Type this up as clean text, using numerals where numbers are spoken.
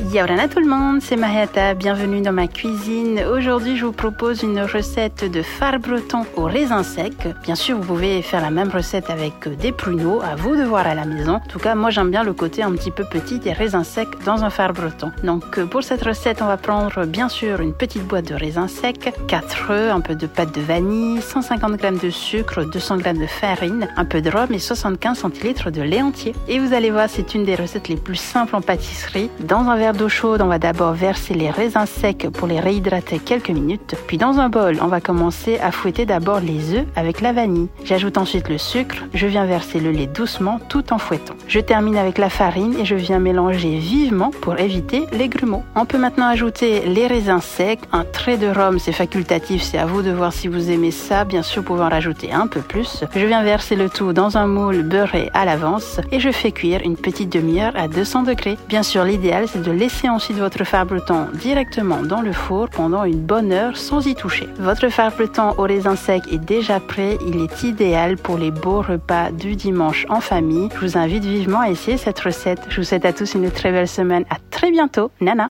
Yaorana tout le monde, c'est Mariata, bienvenue dans ma cuisine. Aujourd'hui, je vous propose une recette de far breton au raisin sec. Bien sûr, vous pouvez faire la même recette avec des pruneaux, à vous de voir à la maison. En tout cas, moi j'aime bien le côté un petit peu petit des raisins secs dans un far breton. Donc pour cette recette, on va prendre bien sûr une petite boîte de raisins secs, 4 œufs, un peu de pâte de vanille, 150 g de sucre, 200 g de farine, un peu de rhum et 75 centilitres de lait entier. Et vous allez voir, c'est une des recettes les plus simples en pâtisserie. Dans un verre d'eau chaude, on va d'abord verser les raisins secs pour les réhydrater quelques minutes. Puis dans un bol, on va commencer à fouetter d'abord les œufs avec la vanille. J'ajoute ensuite le sucre, je viens verser le lait doucement tout en fouettant. Je termine avec la farine et je viens mélanger vivement pour éviter les grumeaux. On peut maintenant ajouter les raisins secs, un trait de rhum, c'est facultatif, c'est à vous de voir si vous aimez ça. Bien sûr, vous pouvez en rajouter un peu plus. Je viens verser le tout dans un moule beurré à l'avance et je fais cuire une petite demi-heure à 200 degrés. Bien sûr, l'idéal, c'est de laisser ensuite votre far breton directement dans le four pendant une bonne heure sans y toucher. Votre far breton au raisin sec est déjà prêt. Il est idéal pour les beaux repas du dimanche en famille. Je vous invite vivement à essayer cette recette. Je vous souhaite à tous une très belle semaine. À très bientôt. Nana.